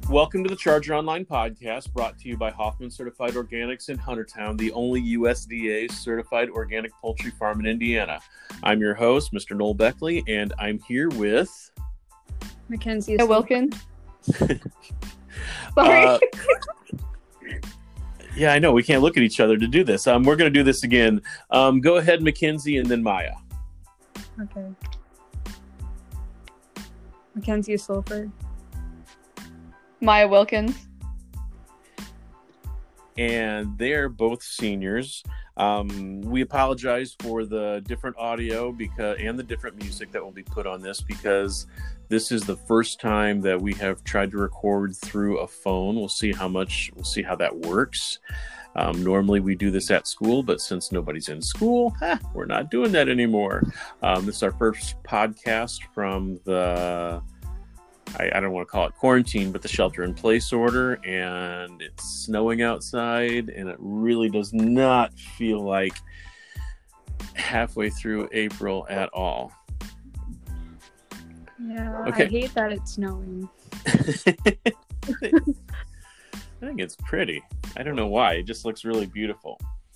Welcome to the Charger Online podcast, brought to you by Hoffman Certified Organics in Huntertown, the only USDA certified organic poultry farm in Indiana. I'm your host, Mr. Noel Beckley, and I'm here with Mackenzie Wilkins. Sorry. Yeah, I know. We can't look at each other to do this. We're going to do this again. Go ahead, Mackenzie, and then Maya. Okay. Mackenzie Sulfur. Maya Wilkins. And they're both seniors. We apologize for the different audio and the different music that will be put on this, because this is the first time that we have tried to record through a phone. We'll see how that works. Normally we do this at school, but since nobody's in school, we're not doing that anymore. This is our first podcast from the, I don't want to call it quarantine, but the shelter in place order, and it's snowing outside, and it really does not feel like halfway through April at all. Yeah, okay. I hate that it's snowing. I think it's pretty. I don't know why. It just looks really beautiful.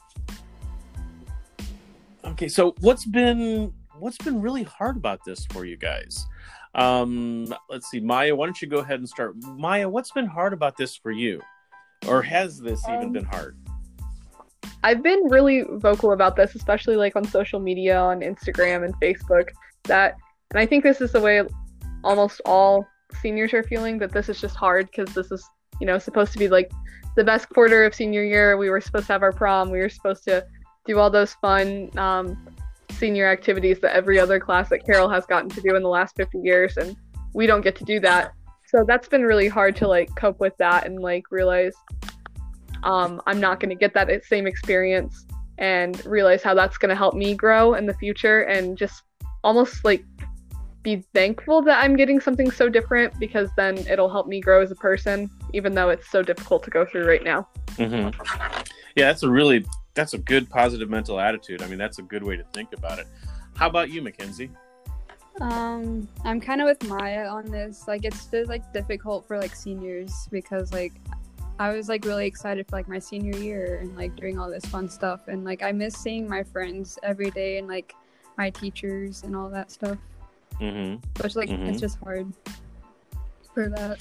Okay, so what's been really hard about this for you guys? Let's see, Maya, why don't you go ahead and start? Maya, what's been hard about this for you? Or has this even been hard? I've been really vocal about this, especially like on social media, on Instagram and Facebook, and I think this is the way almost all seniors are feeling, that this is just hard because this is, supposed to be like the best quarter of senior year. We were supposed to have our prom. We were supposed to do all those fun senior activities that every other class at Carroll has gotten to do in the last 50 years, and we don't get to do that. So that's been really hard to like cope with that and like realize I'm not going to get that same experience, and realize how that's going to help me grow in the future, and just almost like be thankful that I'm getting something so different, because then it'll help me grow as a person, even though it's so difficult to go through right now. Mm-hmm. Yeah, that's a good positive mental attitude. I mean, that's a good way to think about it. How about you, Mackenzie? I'm kind of with Maya on this. Like, it's just like difficult for like seniors, because like I was like really excited for like my senior year and like doing all this fun stuff, and like I miss seeing my friends every day and like my teachers and all that stuff. Mm-hmm. So it's like it's just hard for that.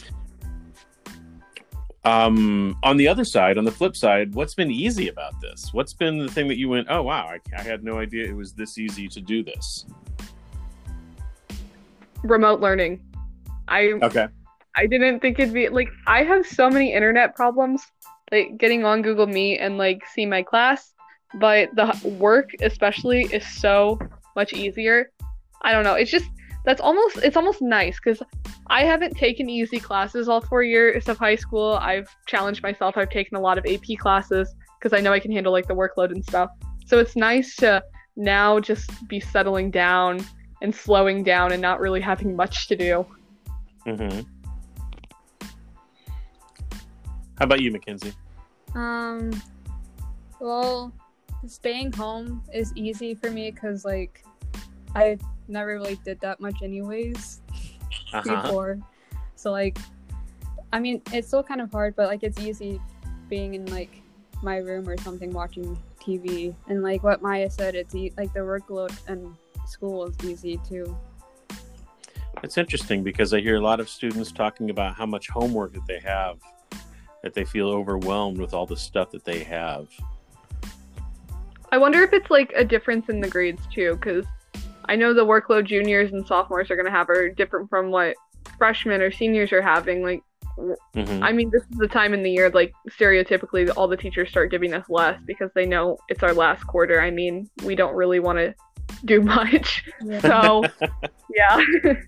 On the other side, on the flip side, what's been easy about this? What's been the thing that you went, oh wow, I had no idea it was this easy to do this? Remote learning. I didn't think it'd be like, I have so many internet problems, like getting on Google Meet and like see my class, but the work especially is so much easier. I don't know. It's almost nice, because I haven't taken easy classes all 4 years of high school. I've challenged myself. I've taken a lot of AP classes because I know I can handle like the workload and stuff. So it's nice to now just be settling down and slowing down and not really having much to do. Mm-hmm. How about you, Mackenzie? Well, staying home is easy for me because like I never really did that much anyways before. So like, I mean, it's still kind of hard, but like it's easy being in like my room or something watching TV. And like what Maya said, it's like the workload and school is easy too. It's interesting because I hear a lot of students talking about how much homework that they have, that they feel overwhelmed with all the stuff that they have. I wonder if it's like a difference in the grades too, because I know the workload juniors and sophomores are going to have are different from what freshmen or seniors are having. Like, I mean, this is the time in the year, like, stereotypically, all the teachers start giving us less because they know it's our last quarter. I mean, we don't really want to do much. Yeah. So, yeah.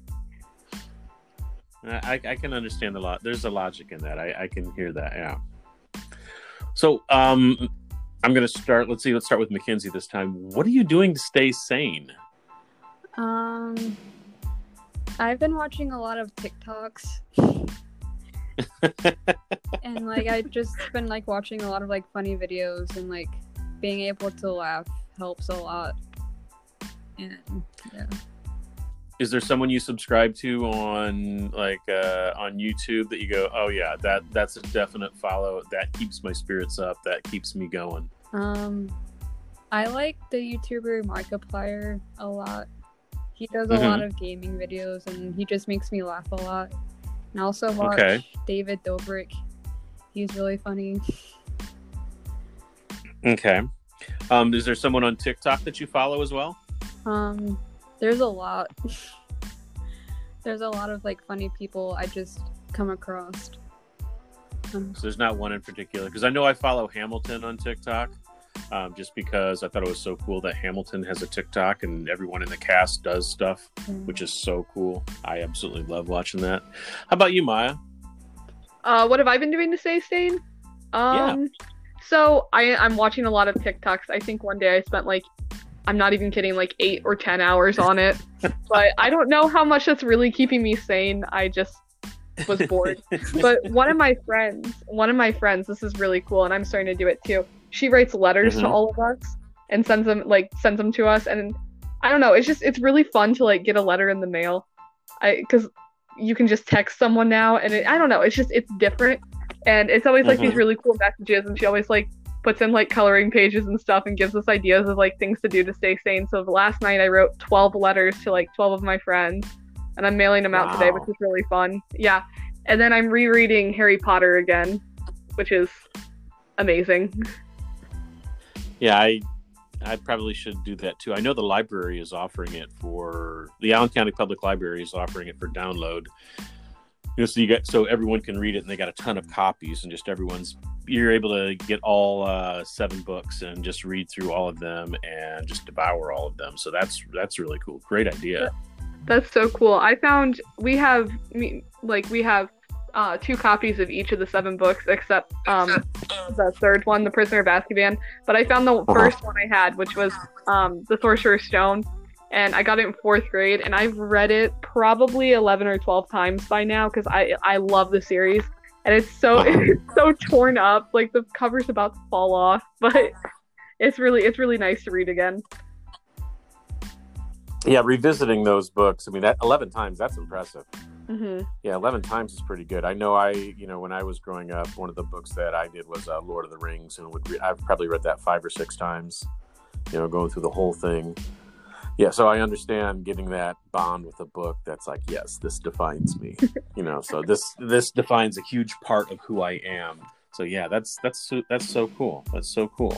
I can understand a lot. There's a logic in that. I can hear that, yeah. So, I'm going to start. Let's start with Mackenzie this time. What are you doing to stay sane? I've been watching a lot of TikToks. And like I've just been like watching a lot of like funny videos, and like being able to laugh helps a lot. And yeah. Is there someone you subscribe to on on YouTube that you go, oh yeah, that's a definite follow. That keeps my spirits up. That keeps me going. I like the YouTuber Markiplier a lot. He does a lot of gaming videos, and he just makes me laugh a lot. And I also watch David Dobrik. He's really funny. Okay. Is there someone on TikTok that you follow as well? There's a lot. There's a lot of funny people I just come across. So there's not one in particular, because I know I follow Hamilton on TikTok, just because I thought it was so cool that Hamilton has a TikTok and everyone in the cast does stuff, which is so cool. I absolutely love watching that. How about you, Maya? What have I been doing to stay sane? So I'm watching a lot of TikToks. I think one day I spent I'm not even kidding, 8 or 10 hours on it. But I don't know how much that's really keeping me sane. I just was bored. But one of my friends, this is really cool, and I'm starting to do it too. She writes letters to all of us and sends them to us. And I don't know, it's really fun to get a letter in the mail. Because you can just text someone now, and I don't know, it's different. And it's always these really cool messages, and she always puts in coloring pages and stuff and gives us ideas of things to do to stay sane. So the last night I wrote 12 letters to 12 of my friends, and I'm mailing them out today, which is really fun. Yeah. And then I'm rereading Harry Potter again, which is amazing. Yeah, I probably should do that too. I know the library is offering it the Allen County Public Library is offering it for download. So everyone can read it, and they got a ton of copies, and you're able to get all 7 books and just read through all of them and just devour all of them. So that's really cool. Great idea. That's so cool. I found we have 2 copies of each of the 7 books, except the third one, The Prisoner of Azkaban. But I found the first one I had, which was The Sorcerer's Stone. And I got it in 4th grade, and I've read it probably 11 or 12 times by now, because I love the series. And it's so torn up, the cover's about to fall off, but it's really nice to read again. Yeah, revisiting those books, I mean, that 11 times, that's impressive. Mm-hmm. Yeah, 11 times is pretty good. I know when I was growing up, one of the books that I did was Lord of the Rings, and I've probably read that 5 or 6 times, going through the whole thing. Yeah, so I understand getting that bond with a book that's yes, this defines me. So this defines a huge part of who I am. So yeah, that's so cool. That's so cool.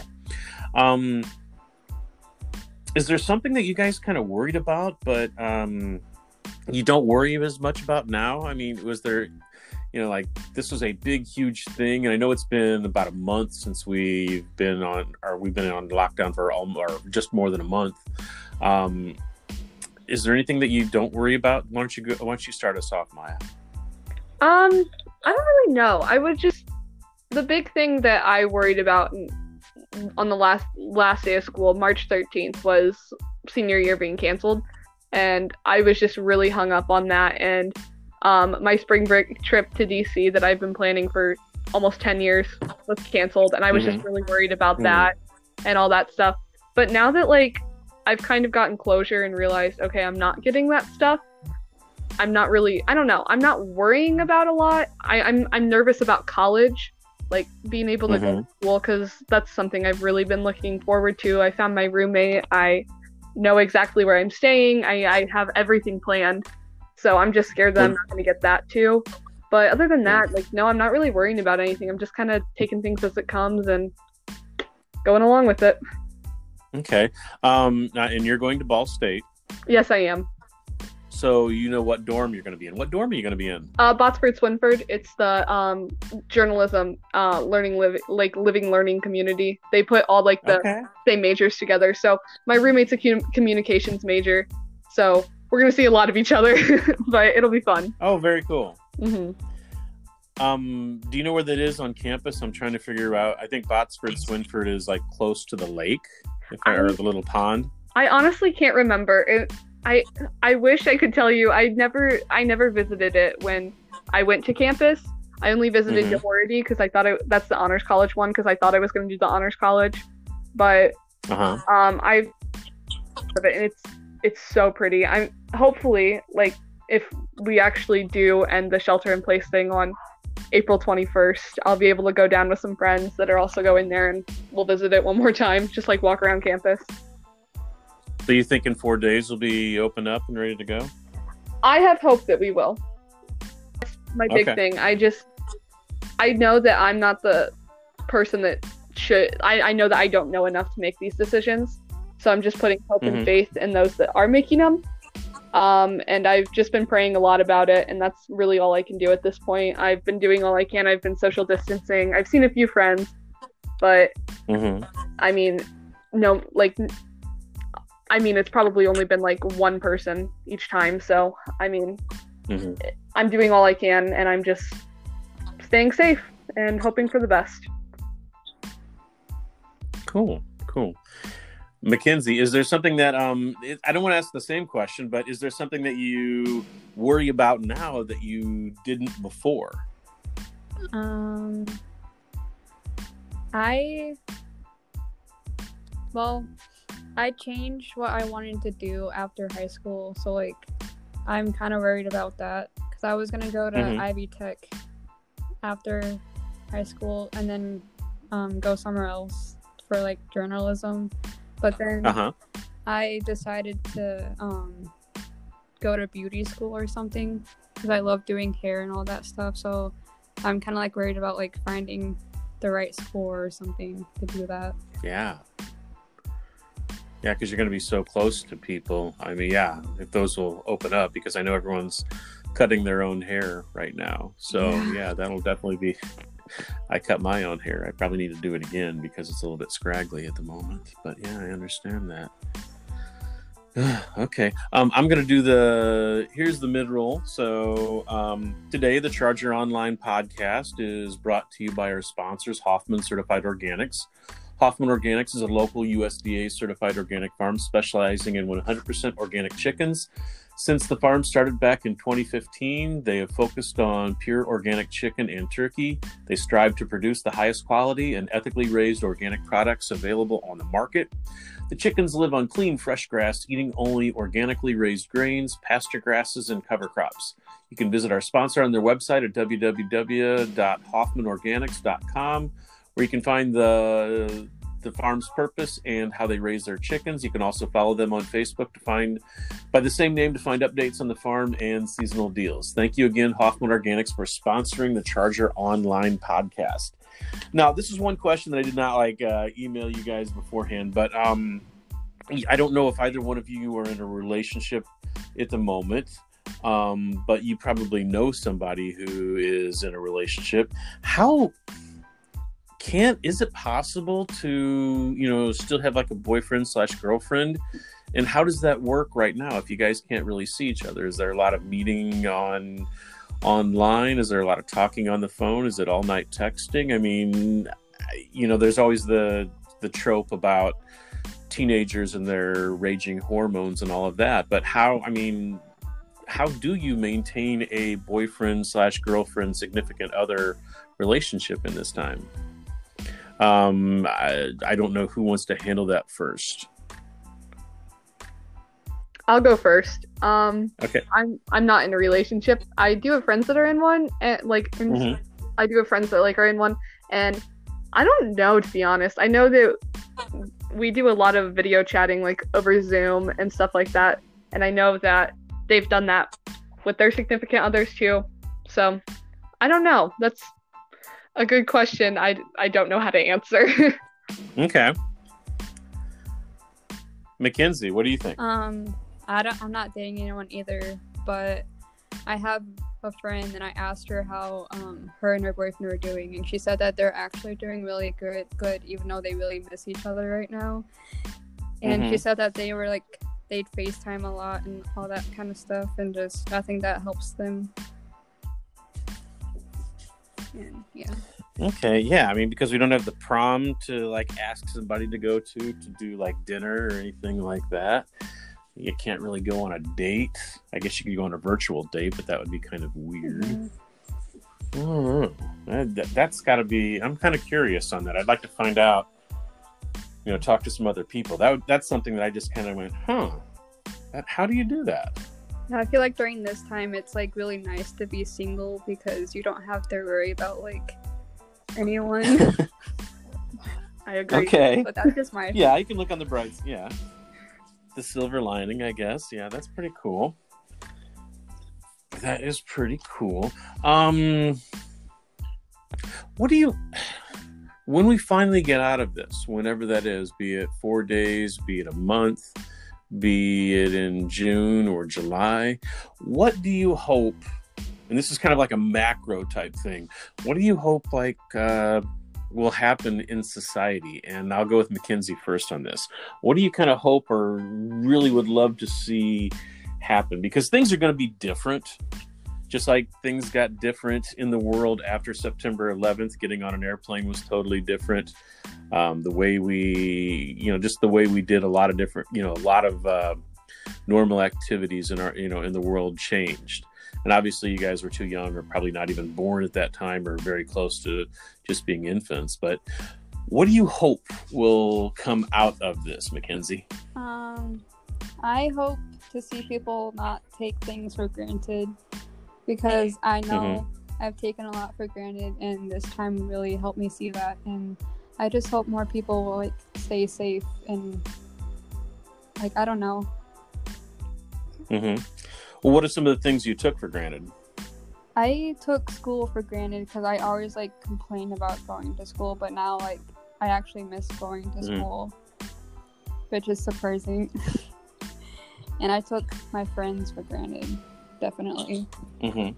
Is there something that you guys kind of worried about, but you don't worry as much about now? I mean, was there, this was a big, huge thing, and I know it's been about a month since we've been on lockdown for just more than a month. Is there anything that you don't worry about? Why don't you start us off, Maya? I don't really know. The big thing that I worried about on the last day of school, March 13th, was senior year being canceled, and I was just really hung up on that. And my spring break trip to DC that I've been planning for almost 10 years was canceled, and I was just really worried about that and all that stuff. But now that I've kind of gotten closure and realized, okay, I'm not getting that stuff, I'm not worrying about a lot. I'm nervous about college, being able to go to school, because that's something I've really been looking forward to. I found my roommate. I know exactly where I'm staying. I have everything planned. So I'm just scared that I'm not going to get that too. But other than that, no, I'm not really worrying about anything. I'm just kind of taking things as it comes and going along with it. Okay. And you're going to Ball State. Yes, I am. So you know what dorm you're going to be in. What dorm are you going to be in? Botsford Swinford. It's the journalism living learning community. They put all the same majors together. So my roommate's a communications major. So we're going to see a lot of each other, but it'll be fun. Oh, very cool. Mm-hmm. Do you know where that is on campus? I'm trying to figure out. I think Botsford Swinford is close to the lake, or the little pond. I honestly can't remember. I wish I could tell you. I never visited it when I went to campus. I only visited Yohority because I thought that's the honors college one, because I thought I was going to do the honors college. But and it's so pretty. I'm hopefully, like, if we actually do end the shelter in place thing on April 21st, I'll be able to go down with some friends that are also going there, and we'll visit it one more time, just like walk around campus. So you think in 4 days we'll be open up and ready to go? I have hope that we will. That's my big thing. I know that I'm not the person that should. I know that I don't know enough to make these decisions. So I'm just putting hope and faith in those that are making them. And I've just been praying a lot about it. And that's really all I can do at this point. I've been doing all I can. I've been social distancing. I've seen a few friends. But, I mean, no, like, I mean, it's probably only been like one person each time. So, I mean, I'm doing all I can. And I'm just staying safe and hoping for the best. Cool. Mackenzie, is there something that I don't want to ask the same question, but is there something that you worry about now that you didn't before? I changed what I wanted to do after high school, so like I'm kind of worried about that because I was gonna go to Ivy Tech after high school and then go somewhere else for like journalism. But then I decided to go to beauty school or something because I love doing hair and all that stuff. So I'm kind of like worried about like finding the right school or something to do that. Yeah, because you're going to be so close to people. I mean, if those will open up, because I know everyone's cutting their own hair right now. So that'll definitely be... I cut my own hair. I probably need to do it again because it's a little bit scraggly at the moment. But yeah, I understand that. Okay. I'm going to do here's the mid-roll. So today, the Charger Online podcast is brought to you by our sponsors, Hoffman Certified Organics. Hoffman Organics is a local USDA certified organic farm specializing in 100% organic chickens. Since the farm started back in 2015, they have focused on pure organic chicken and turkey. They strive to produce the highest quality and ethically raised organic products available on the market. The chickens live on clean, fresh grass, eating only organically raised grains, pasture grasses, and cover crops. You can visit our sponsor on their website at www.hoffmanorganics.com, where you can find the farm's purpose and how they raise their chickens. You can also follow them on Facebook by the same name to find updates on the farm and seasonal deals. Thank you again, Hoffman Organics, for sponsoring the Charger Online podcast. Now, this is one question that I did not email you guys beforehand, but I don't know if either one of you are in a relationship at the moment, but you probably know somebody who is in a relationship. Is it possible to, still have like a boyfriend/girlfriend? And how does that work right now if you guys can't really see each other? Is there a lot of meeting online? Is there a lot of talking on the phone? Is it all night texting? I mean, there's always the trope about teenagers and their raging hormones and all of that. But how do you maintain a boyfriend/girlfriend, significant other relationship in this time? I don't know who wants to handle that first. I'll go first. Okay. I'm not in a relationship. I do have friends that are in one, and I do have friends that are in one, and I don't know, to be honest. I know that we do a lot of video chatting over Zoom and stuff like that, and I know that they've done that with their significant others too. So I don't know. That's a good question. I don't know how to answer. Okay. Mackenzie, what do you think? I'm not dating anyone either, but I have a friend and I asked her how her and her boyfriend were doing, and she said that they're actually doing really good even though they really miss each other right now. And she said that they were they'd FaceTime a lot and all that kind of stuff, and just I think that helps them. And yeah. Okay, yeah. I mean, because we don't have the prom to ask somebody to go to do dinner or anything like that. You can't really go on a date. I guess you could go on a virtual date, but that would be kind of weird. I don't know. That's got to be. I'm kind of curious on that. I'd like to find out. Talk to some other people. That's something that I just kind of went, huh. How do you do that? I feel like during this time, it's like really nice to be single because you don't have to worry about like anyone. I agree. Okay. But that's just my Yeah, you can look on the bright. Yeah. The silver lining, I guess. Yeah, that's pretty cool. That is pretty cool. What do you... When we finally get out of this, whenever that is, be it 4 days, be it a month, be it in June or July, what do you hope, and this is kind of like a macro type thing, what do you hope like will happen in society? And I'll go with Mackenzie first on this. What do you kind of hope or really would love to see happen? Because things are going to be different. Just like things got different in the world after September 11th, getting on an airplane was totally different. The way we, just the way we did a lot of different, a lot of normal activities in our, in the world changed. And obviously you guys were too young or probably not even born at that time or very close to just being infants. But what do you hope will come out of this, Mackenzie? I hope to see people not take things for granted. Because I know I've taken a lot for granted, and this time really helped me see that. And I just hope more people will like stay safe and like I don't know. Well, what are some of the things you took for granted? I took school for granted because I always like complained about going to school, but now like I actually miss going to school, which is surprising. And I took my friends for granted. Definitely. How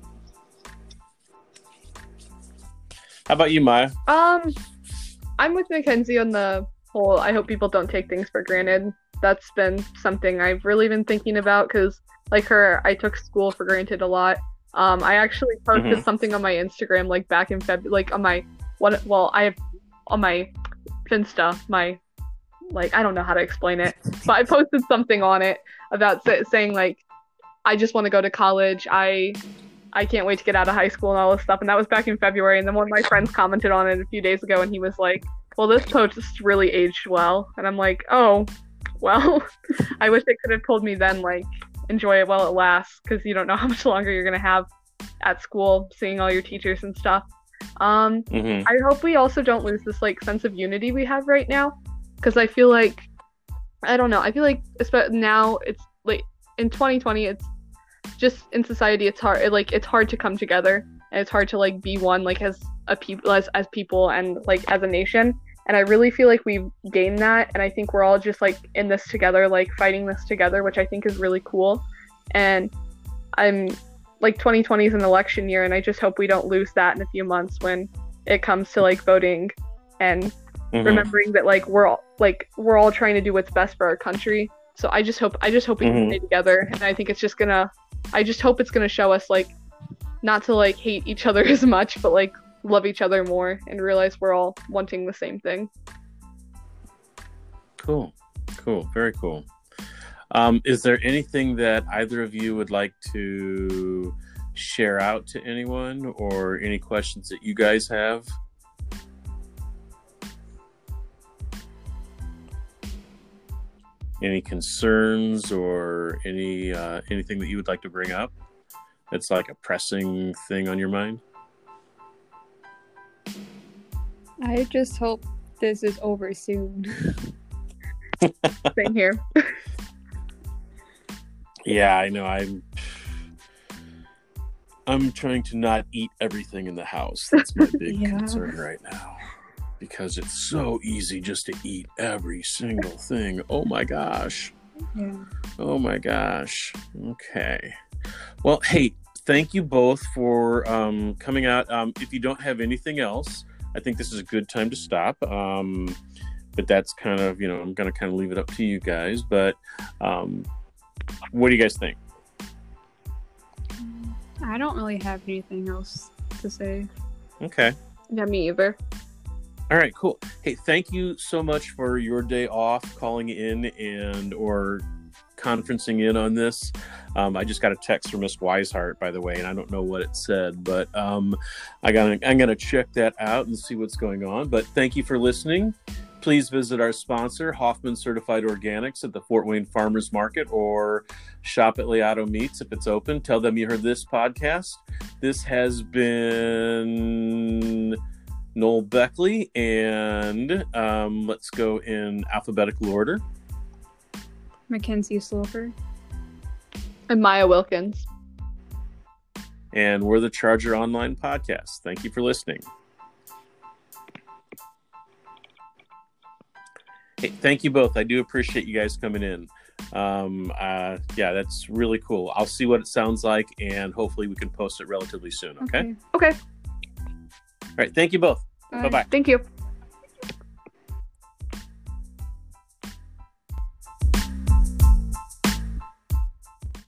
about you, Maya? I'm with Mackenzie on the whole, I hope people don't take things for granted. That's been something I've really been thinking about because, like her, I took school for granted a lot. I actually posted something on my Instagram, like back in February, like on my, I have on my Finsta, I don't know how to explain it, but I posted something on it about saying, like, I just want to go to college. I can't wait to get out of high school and all this stuff. And that was back in February. And then one of my friends commented on it a few days ago and he was like, well, this post really aged well. And I'm like, oh, well, I wish they could have told me then, like, enjoy it while it lasts because you don't know how much longer you're going to have at school, seeing all your teachers and stuff. I hope we also don't lose this, like, sense of unity we have right now. Because I feel like, I don't know, I feel like now it's, like, in 2020, it's just in society, it's hard. It's hard to come together, and it's hard to like be one, like as a people, as people, and like as a nation. And I really feel like we've gained that, and I think we're all just like in this together, like fighting this together, which I think is really cool. And I'm like 2020 is an election year, and I just hope we don't lose that in a few months when it comes to like voting and remembering that like we're all trying to do what's best for our country. So I just hope we can stay together, and I think it's just I just hope it's gonna show us like not to like hate each other as much, but like love each other more and realize we're all wanting the same thing. Cool, very cool. Is there anything that either of you would like to share out to anyone, or any questions that you guys have? Any concerns or anything that you would like to bring up that's like a pressing thing on your mind? I just hope this is over soon. Same here. Yeah, I know. I'm trying to not eat everything in the house. That's my big concern right now. Because it's so easy just to eat every single thing. Oh my gosh. Yeah. Oh my gosh. Okay. Well, hey, thank you both for coming out. If you don't have anything else, I think this is a good time to stop. But that's kind of, I'm going to kind of leave it up to you guys. But what do you guys think? I don't really have anything else to say. Okay. Yeah, me either. All right, cool. Hey, thank you so much for your day off, calling in or conferencing in on this. I just got a text from Miss Weishart, by the way, and I don't know what it said, but I'm gonna check that out and see what's going on. But thank you for listening. Please visit our sponsor, Hoffman Certified Organics, at the Fort Wayne Farmers Market, or shop at Leato Meats if it's open. Tell them you heard this podcast. This has been Noel Beckley, and let's go in alphabetical order. Mackenzie Sloper. And Maya Wilkins. And we're the Charger Online Podcast. Thank you for listening. Hey, thank you both. I do appreciate you guys coming in. Yeah, that's really cool. I'll see what it sounds like, and hopefully we can post it relatively soon. Okay. Okay. All right. Thank you both. Bye-bye. Thank you.